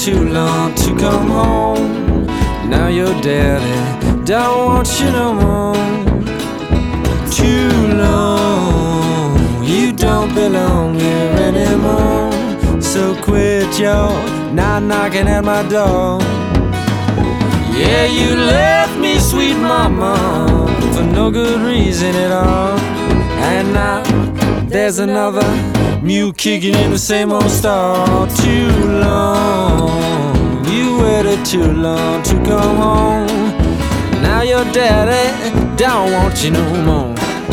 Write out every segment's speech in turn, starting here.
too long to come home. Now your daddy don't want you no more. Too long, you don't belong here anymore. So quit your not knocking at my door. Yeah, you left me, sweet mama, for no good reason at all. And now there's another mule kicking in the same old stall. Too long, you waited too long to come home. Now your daddy don't want you no more.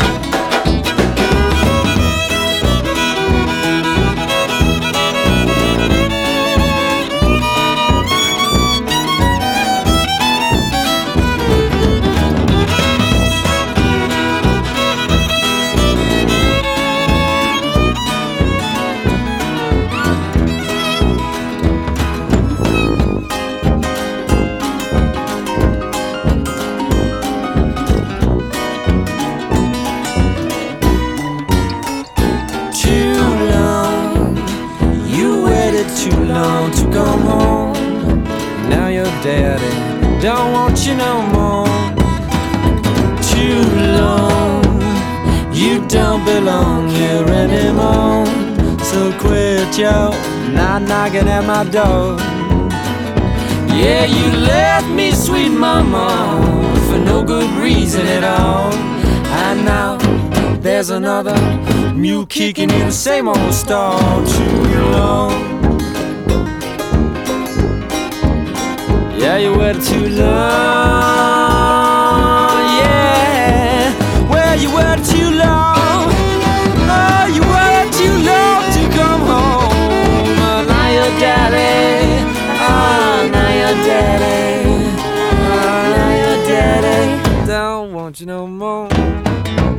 Too long to come home. Now your daddy don't want you no more. Too long, you don't belong here anymore. So quit your not knocking at my door. Yeah, you left me, sweet mama, for no good reason at all. And now there's another mule kicking in the same old stall. Too long, yeah, you waited too long. Yeah, well, you waited too long. Oh, you waited too long to come home. Now your daddy, oh, now your daddy, oh, now your daddy don't want you no more.